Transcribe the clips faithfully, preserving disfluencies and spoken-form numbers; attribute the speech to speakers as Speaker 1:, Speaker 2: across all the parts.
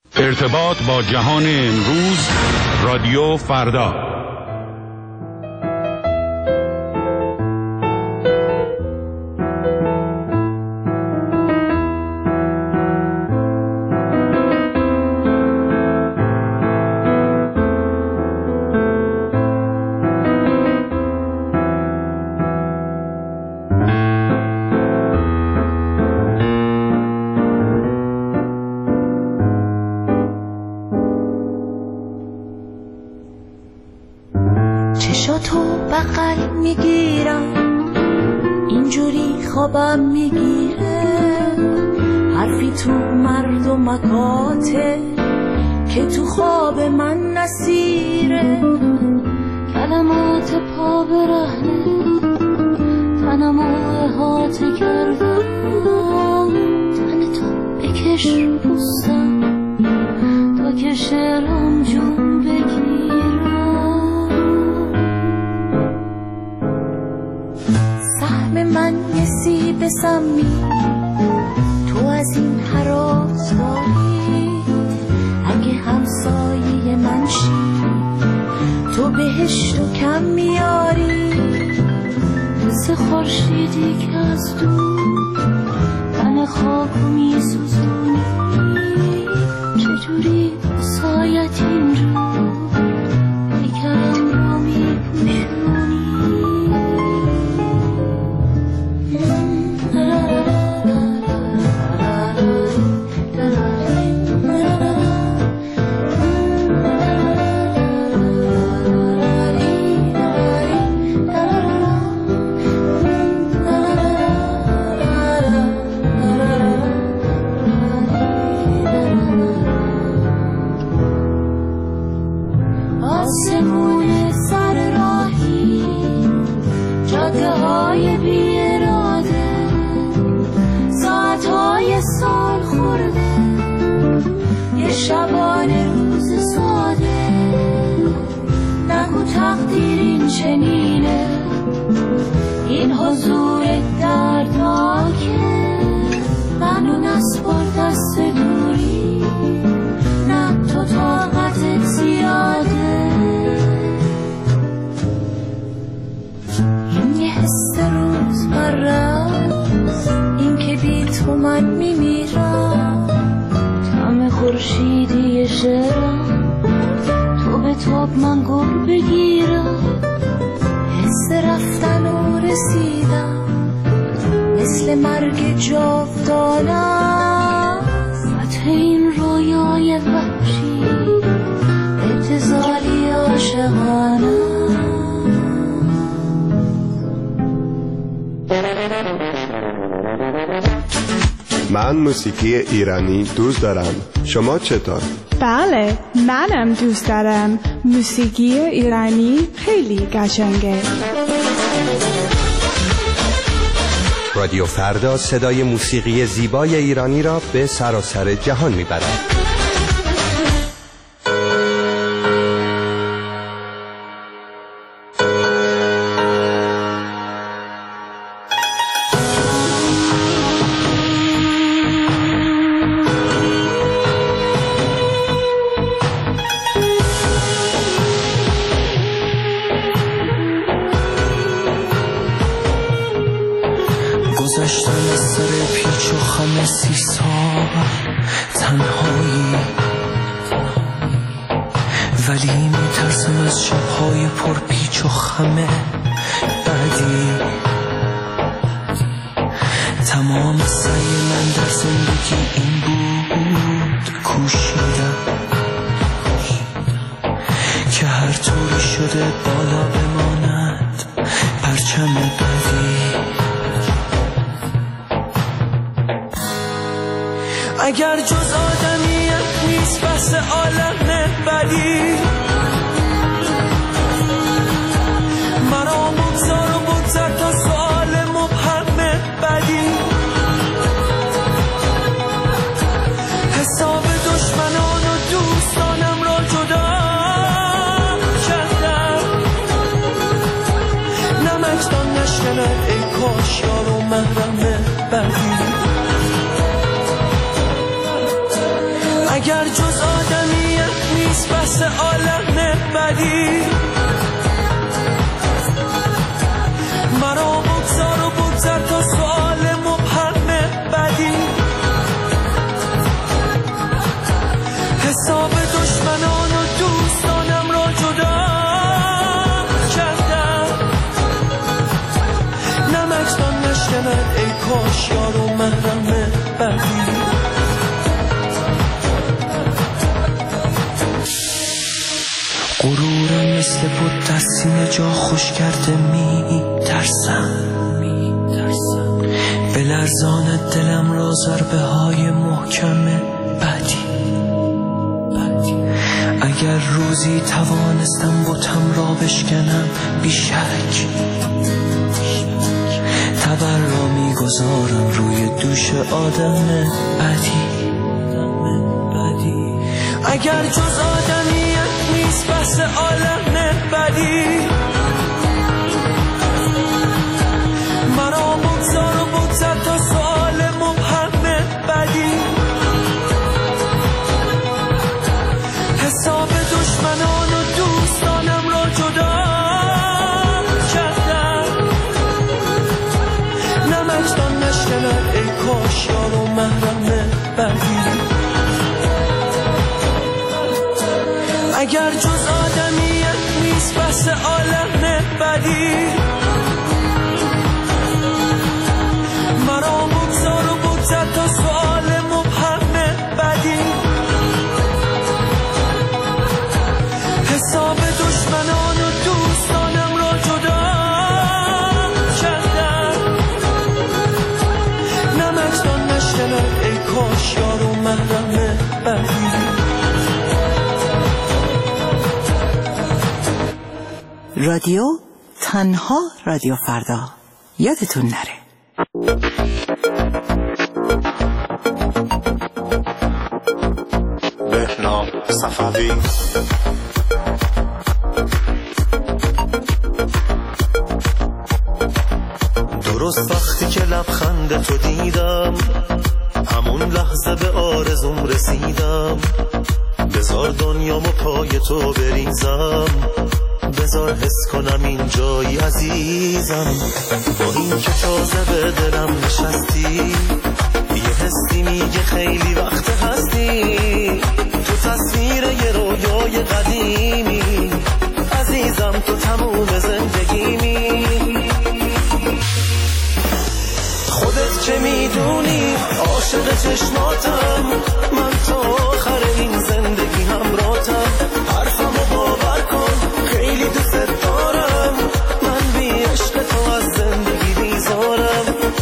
Speaker 1: ارتباط با جهان امروز، رادیو فردا.
Speaker 2: چشاتو بغل میگیرم، اینجوری خوابم میگیره، حرفی تو مردمکاته که تو خواب من نسیره، کلمات پا برهنه تنمو احاطه کردم، تن تو بکش پوستم تا که شعرم جون بگیرم، من یه سیب سمی تو از این حراس داری، اگه همسایه من شی تو بهشتو کم میاری، مثل خورشیدی که از دور تن خاکو میسوزونی، چجوری سایت این رو بیکرم رو میپوشونی. آسمون سر راهی، جاده های بی اراده، ساعت های سال خورده، یه شبانه روز ساده، نگو تقدیر این چنینه، این حضور دردناکه، منو نسپار دست دوری، نه تو طاقتت زیاده، این یه حس روز مرست، این که بی تو من میمیرم، طعم خورشیدی شعرم تو به تاب من گر بگیرم، حس رفتن و رسیدم مثل مرگ جاودانم، فتح این رویای وحشی ابتذالی عاشقانه.
Speaker 3: من موسیقی ایرانی دوست دارم. شما چطور؟
Speaker 4: بله، منم دوست دارم. موسیقی ایرانی خیلی قشنگه.
Speaker 5: رادیو فردا صدای موسیقی زیبای ایرانی را به سراسر جهان میبرد.
Speaker 6: گذشتن از سر پیچ و خم سی سال تنهایی، ولی میترسم از شبهای پر پیچ و خم بعدی. تمام سعی من در زندگی این بود کوشیدم که هر طوری شده بالا بماند پرچم بعدی. اگر جز آدمیت نیست بس عالم بدی، مرا بگذار و بگذر تا سؤال مبهم بدی. حساب دشمنان و دوستانم را جدا کردم، نمکدان نشکند ای کاش یار و محرم بدی. اگر جز آدمیت نیست بس عالم بدی، مرا بگذار و بگذر تا سؤال مبهم بدی. حساب دشمنان و دوستانم را جدا کردم، نمکدان نشکند ای کاش یار و محرم بدی. غرورم مثل بود در سینه جا خوش کرده می ترسم، به لرزان دلم را ضربه های محکم بدی. اگر روزی توانستم بتم را بشکنم بی شک، تبر را می گذارم روی دوش آدم بدی. اگر جز آدمیت نیست بس عالم بدی، مرا بگذار و بگذر تا سؤال مبهم بدی. حساب دشمنان و دوستانم را جدا کردم، نمکدان نشکند ای کاش یار و محرم بدی. اگر جز آدمیت نیست بس عالم بدی، مرا بگذار و بگذر تا سؤال مبهم بدی. حساب دشمنان و دوستانم را جدا کردم، نمکدان نشکند ای کاش یار و محرم بدی.
Speaker 7: رادیو تنها رادیو فردا، یادتون نره.
Speaker 3: بهنام صفوی.
Speaker 8: درست وقتی که لبخند تو دیدم، همون لحظه به آرزوم رسیدم. بذار دنیامو پای تو بریزم، بذار حس کنم این جایی عزیزم. با این که تازه به دلم نشستی، یه حسی میگه خیلی وقت هستی. تو تصویر یه رویای قدیمی، عزیزم تو تموم زندگیمی. خودت که میدونی عاشق چشماتم، من تا آخر این زندگی همراهتم. حرفمو باور کن خیلی دوست دارم، من بی عشق تو از زندگی بیزارم.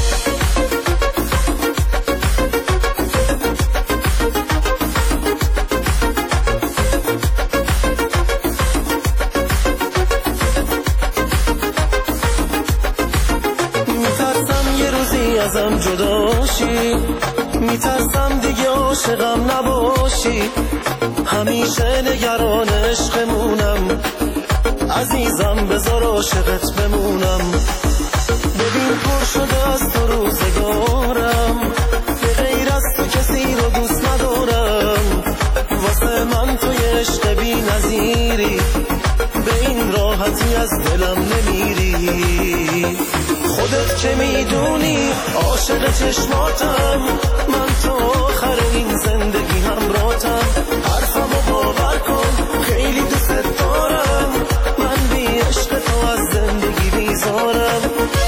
Speaker 8: میترسم یه روزی ازم جدا شی، میترسم دیگه عاشقم نباشی. همیشه نگران عشقمونم، عزیزم بذار عاشقت بمونم. ببین پر شده از تو روزگارم، به غیر از تو کسی رو دوست ندارم. واسه من تو یه عشق بی نظیری، به این راحتی از دلم نمیری. خودت که میدونی عاشق چشماتم، من تا آخر این زندگی همراهتم. حرفمو باور کن خیلی دوست دارم، من بی عشق تو از زندگی بیزارم.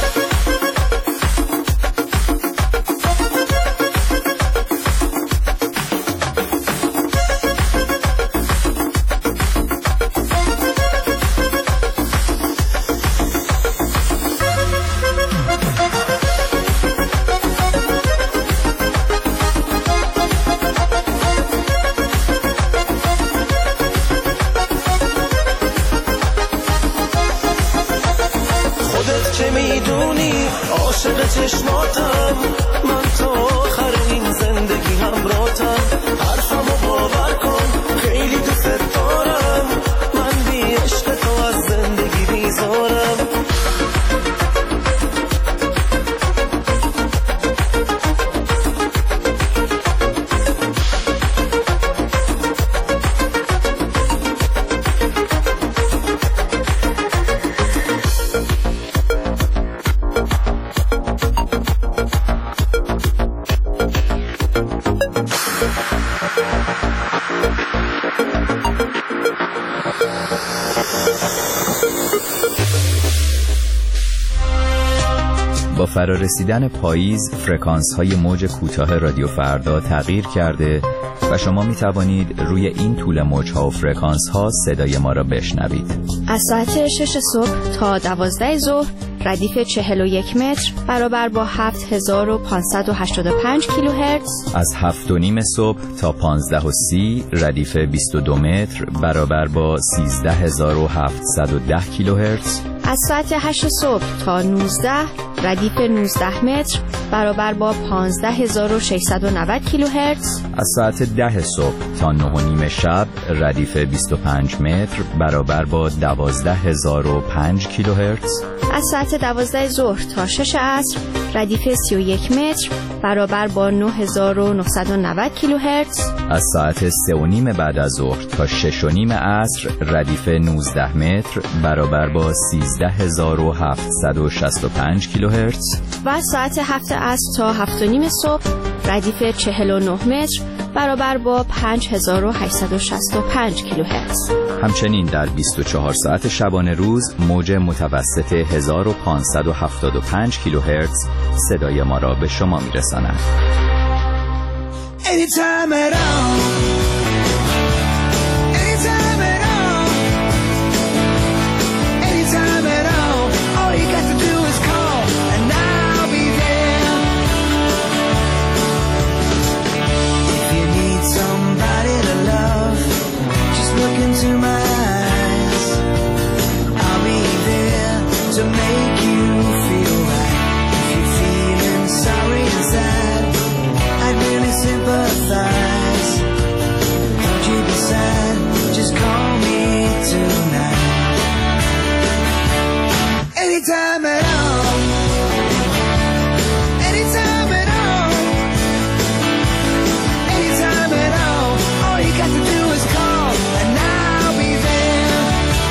Speaker 8: عاشق چشماتم، من تا آخر این زندگی همراهتم. حرفمو باور کن خیلی دوست دارم، من بی عشق تو از زندگی بیزارم.
Speaker 9: با فرارسیدن پاییز فرکانس های موج کوتاه رادیو فردا تغییر کرده و شما می توانید روی این طول موج ها و فرکانس ها صدای ما را بشنوید.
Speaker 10: از ساعت شش صبح تا دوازده ظهر ردیف چهل و یک متر برابر با هفت هزار و پانصد و هشتاد و پنج کیلوهرتز.
Speaker 9: از هفت و نیم صبح تا پانزده و سی ردیف بیست و دو متر برابر با سیزده هزار و هفتصد و ده کیلوهرتز.
Speaker 10: از ساعت هشت صبح تا نوزده ردیف نوزده متر برابر با پانزده هزار و ششصد و نود کیلوهرتز.
Speaker 9: از ساعت ده صبح تا نه و نیم شب ردیف بیست و پنج متر برابر با دوازده هزار و پنج کیلوهرتز.
Speaker 10: از ساعت دوازده ظهر تا شش عصر ردیف سی و یک متر برابر با نه هزار و نهصد و نود کیلوهرتز.
Speaker 9: از ساعت سه و نیم بعد از ظهر تا شش و نیم عصر ردیف نوزده متر برابر با سیزده هزار و هفتصد و شصت و پنج کیلوهرتز.
Speaker 10: و از ساعت هفت عصر تا هفت و نیم صبح ردیف چهل و نه متر برابر با پنج هزار و هشتصد و شصت و پنج کیلوهرتز.
Speaker 9: همچنین در بیست و چهار ساعت شبانه روز موج متوسط هزار و پانصد و هفتاد و پنج کیلوهرتز صدای ما را به شما میرساند.
Speaker 8: Anytime at all. Anytime at all. Anytime at all. All you got to do is call and I'll be there. If you need somebody to love, just look into my eyes. I'll be there to make you feel right. If you're feeling sorry and sad, I'd really sympathize. Don't you be sad, just call me tonight. Anytime at all. Anytime at all. Anytime at all. All you got to do is call and I'll be there.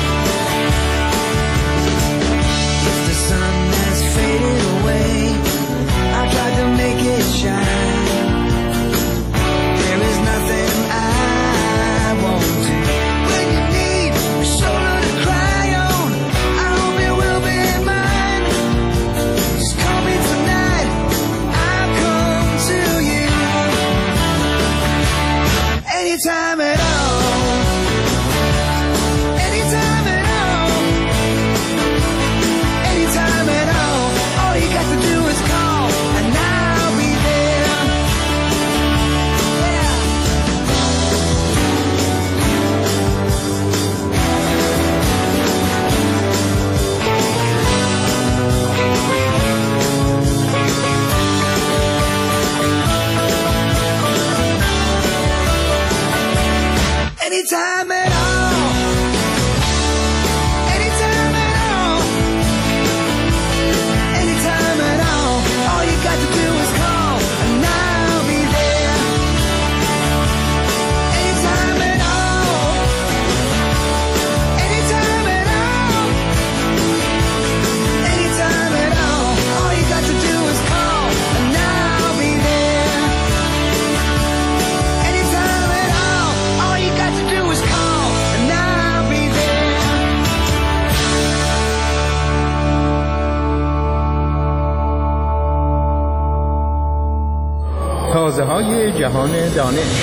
Speaker 8: If the sun has faded away, I tried to make it shine. Anytime at all. Anytime at all. Anytime at all. All you got to do is call and I'll be there. Yeah. Anytime at all. Anytime at all. Anytime at all. All you got to do is call and I'll be there. Anytime at all. Anytime at all. Anytime at all. All you got to do is call and I'll be there. Anytime at all. All you got to do is call and I'll be there.
Speaker 1: تازه های جهان دانش.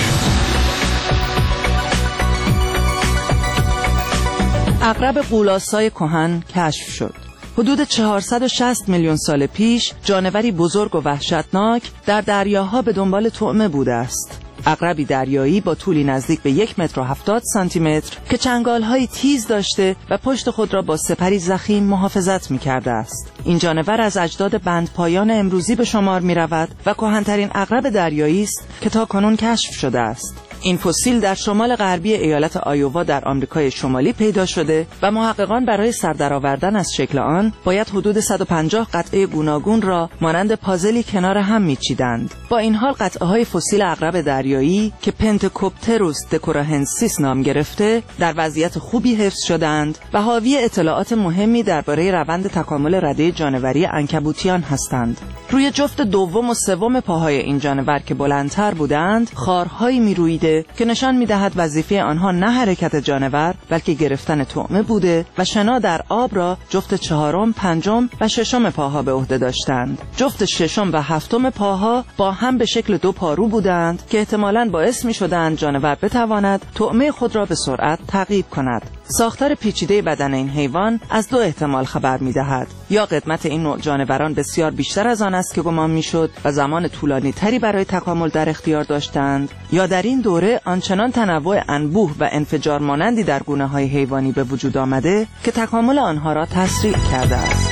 Speaker 7: عقرب غول‌آسای کهن کشف شد. حدود چهارصد و شصت میلیون سال پیش جانوری بزرگ و وحشتناک در دریاها به دنبال طعمه بوده است. عقربی دریایی با طولی نزدیک به یک متر و هفتاد سانتی متر که چنگال‌های تیز داشته و پشت خود را با سپری ضخیم محافظت می‌کرده است. این جانور از اجداد بندپایان امروزی به شمار می‌رود و کهن‌ترین عقرب دریایی است که تاکنون کشف شده است. این فسیل در شمال غربی ایالت آیووا در آمریکای شمالی پیدا شده و محققان برای سر درآوردن از شکل آن باید حدود صد و پنجاه قطعه گوناگون را مانند پازلی کنار هم میچیدند. با این حال قطعه‌های فسیل عقرب دریایی که پنتکوپتروس دکوراهنسیس نام گرفته در وضعیت خوبی حفظ شدند و حاوی اطلاعات مهمی درباره روند تکامل رده جانوری عنکبوتیان هستند. روی جفت دوم و سوم پاهای این جانور که بلندتر بودند خارهایی میرویده که نشان میدهد وظیفه آنها نه حرکت جانور بلکه گرفتن طعمه بوده و شنا در آب را جفت چهارم، پنجم و ششم پاها به عهده داشتند. جفت ششم و هفتم پاها با هم به شکل دو پارو بودند که احتمالاً باعث میشدند جانور بتواند طعمه خود را به سرعت تعقیب کند. ساختار پیچیده بدن این حیوان از دو احتمال خبر می‌دهد: یا قدمت این نوع جانوران بسیار بیشتر از آن است که گمان می‌شد و زمان طولانی تری برای تکامل در اختیار داشتند، یا در این دوره آنچنان تنوع انبوه و انفجار مانندی در گونه‌های حیوانی به وجود آمده که تکامل آنها را تسریع کرده است.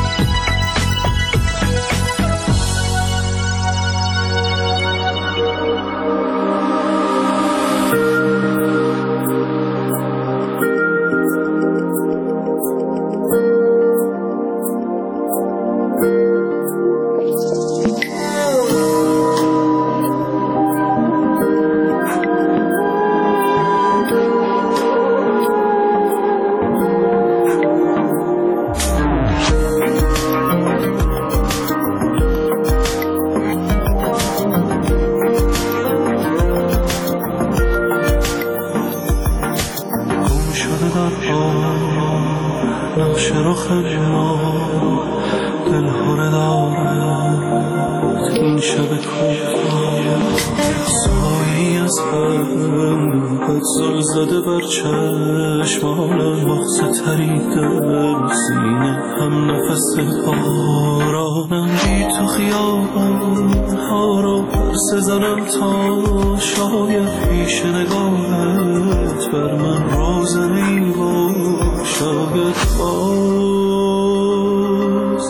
Speaker 8: زده بر چشمانم مغز تریدم سینه هم نفس بارانم بی تو خیابان ها را پرسه زنم تا شاید پیش نگاهت بر من روزنی و شاید باز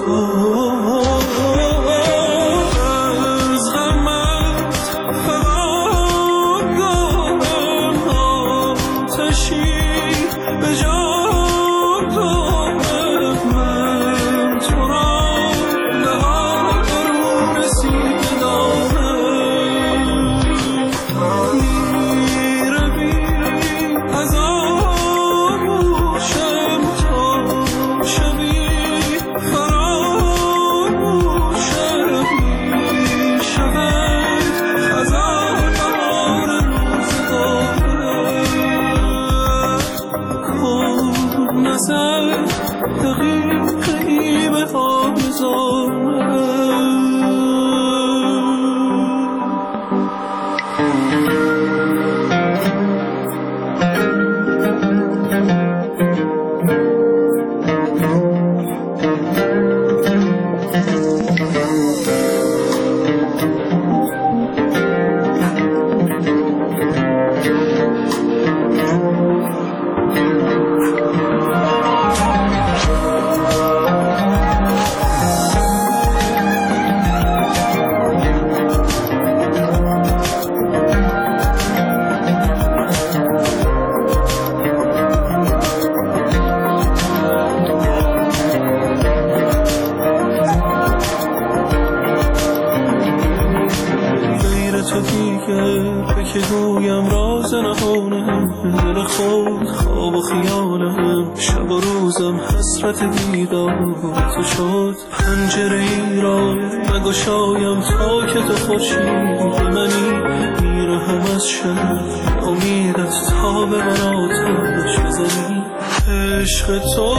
Speaker 8: که گویم راز نهانم دل خود خواب و خیالم شب و روزم حسرت دیدار تو شد پنجره ای را نگشایم تا که تو خورشید منی میرهم از شب امیدت تا به من آتش بزنی عشق تو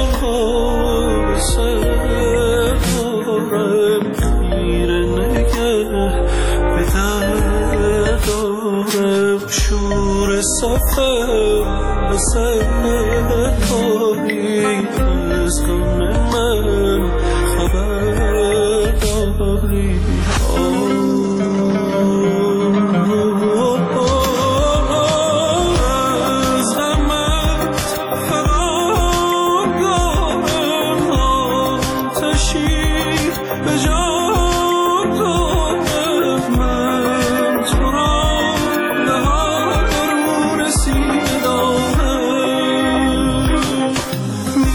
Speaker 8: را سر دارم خیره نگه به در دارم شور صفحه به سر داری از غم من خبر داری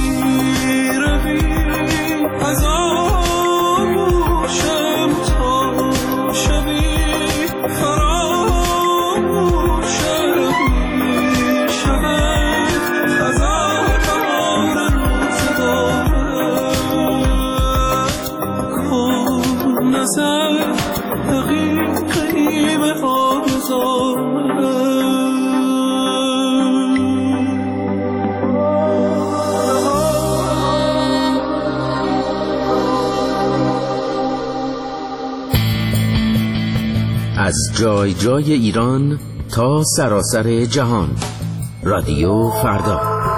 Speaker 8: از آغوشم تا
Speaker 11: جای جای ایران تا سراسر جهان. رادیو فردا.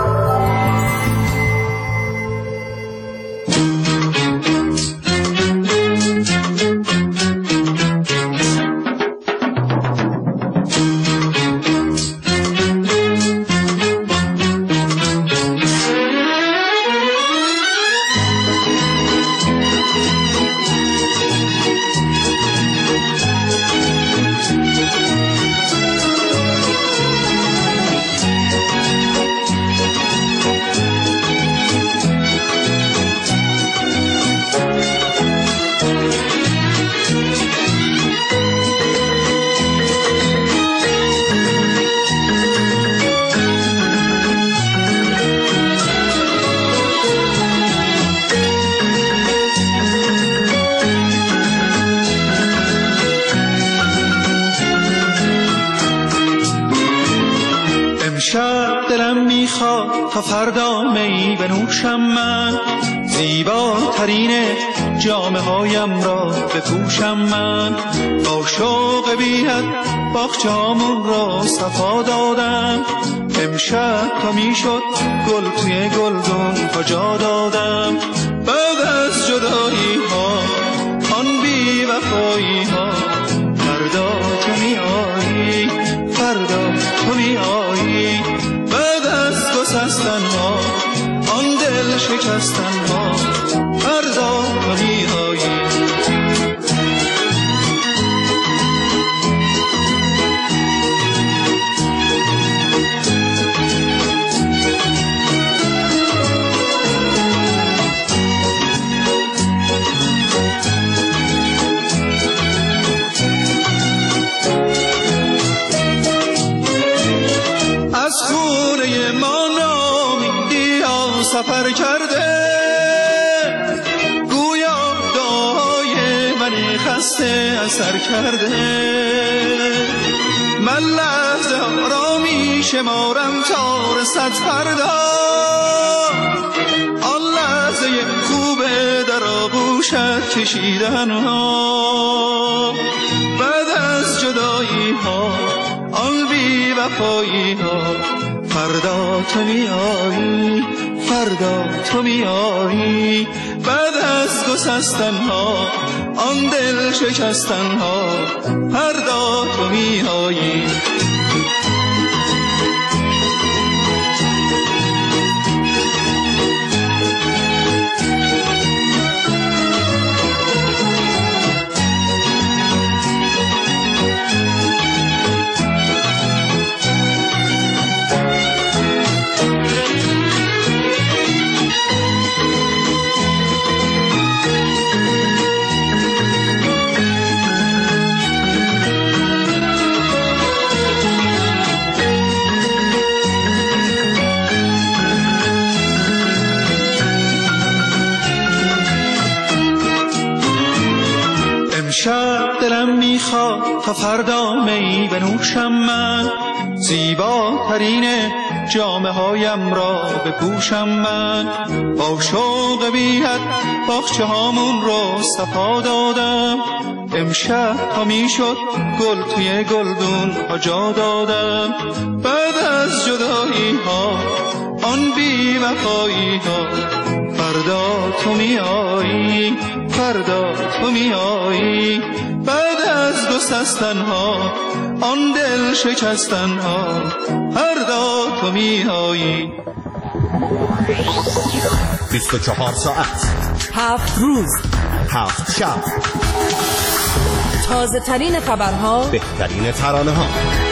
Speaker 12: تا فردا می بنوشم من، زیباترین جامه هایم را بپوشم من. با شوق بی‌حد باغچه‌هامون را صفا دادم، امشب تا میشد گل توی گلدون تا جا دادم. بعد از جدایی ها آن بی وفایی ها، فردا تو می آیی، فردا تو می آیی. بعد از گسستن ها آن دل شکستن ها، فردا تو می آیی. سفر کرده گویا دعای من خسته اثر کرده. من لحظه ها را می شمارم تا رسد فردا، آن لحظه خوبه در آغوشت کشیدن ها. بعد از جدایی ها آن بی وفایی ها، فردا تو می آیی، فردا تو می آیی. بعد از گسستن ها آن دل شکستن ها، فردا تو می آیی. امشب دلم میخواد تا فردا می بنوشم من، زیباترین جامه هایم را بپوشم من. با شوق بی‌حد باغچه هامون را صفا دادم، امشب تا میشد گل توی گلدون ها جا دادم. بعد از جدایی ها آن بی وفایی ها، فردا تو می آیی، فردا تو می آیی. بعد از گسستن ها آن دل شکستن ها، فردا تو می آیی.
Speaker 5: بیست و چهار ساعت،
Speaker 7: هفت روز،
Speaker 5: هفت شب،
Speaker 7: تازه ترین خبرها،
Speaker 5: بهترین ترانه ها.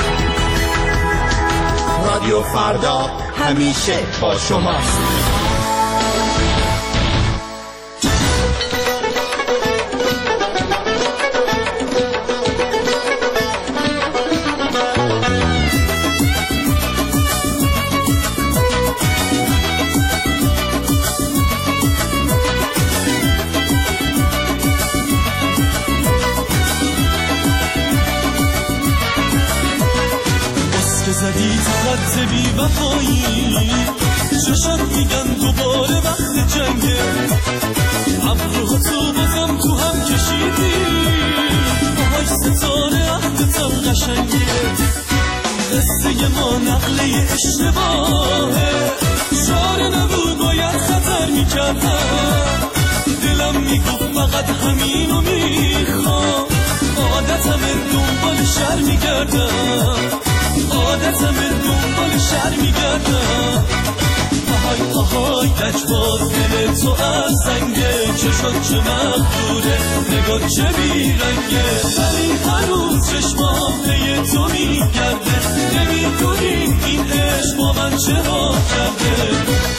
Speaker 5: رادیو فردا همیشه با شماست.
Speaker 13: زدی تو خط بی وفایی، چشم میگن دوباره وقت جنگه. ابروها تو بازم تو هم کشیدی، پاهای ستاره عهدتم قشنگه قصه ما نقله اشتباهه شعر نبود باید خطر میکردم دلم میگفت فقط همینو میخوام عادتم دنبال شر میگردم عادتم دنبال شر میگردم پاهای پاهای لجباز دل تو از سنگه چه شد چه مقدوره نگاه چه بیرنگه ولی هنوز چشمام پی تو میگرده نمیدونی این عشق با من چه ها کرده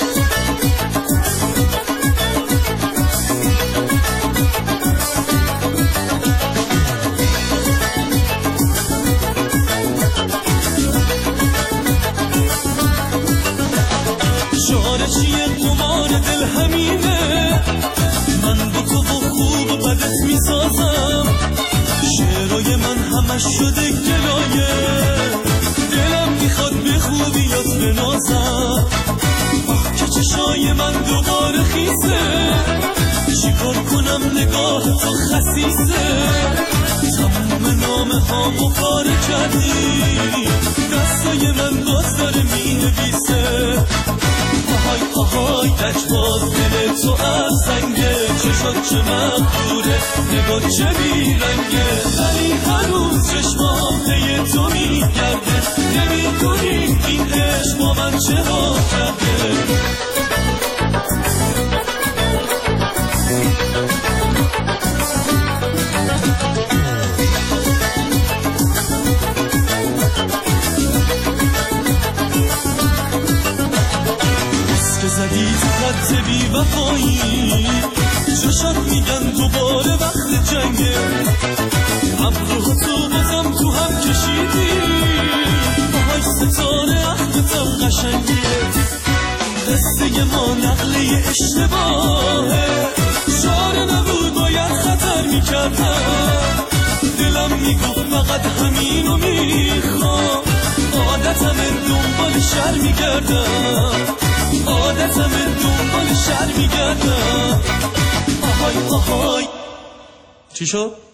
Speaker 13: شعر چیه قمار دل همینه من با تو و خوب و بدت میسازم شعرهای من همش شده گلایه دلم میخواد به خوبیات بنازم آه که چشای من دوباره خیسه چیکار کنم نگاه تو خسیسه تموم نامه هامو پاره کردی دستای من باز داره مینویسه پاهای پاهای لجباز دل تو از سنگه چه شد چه مقدوره نگاه چه بیرنگه ولی هنوز چشمام پی تو میگرده نمیدونی این عشق با من چه ها کرده زدی تو خط بی وفایی چشات میگن دوباره وقت جنگه ابرو تو بازم تو هم کشیدی پاهای ستاره عهدتم قشنگه قصه ما نقله اشتباهه شعر نبود باید خطر میکردم دلم میگفت فقط همینو میخوام عادتم دنبال شر میگردم عادتم دنبال شر میگردم آهای آهای چی شد؟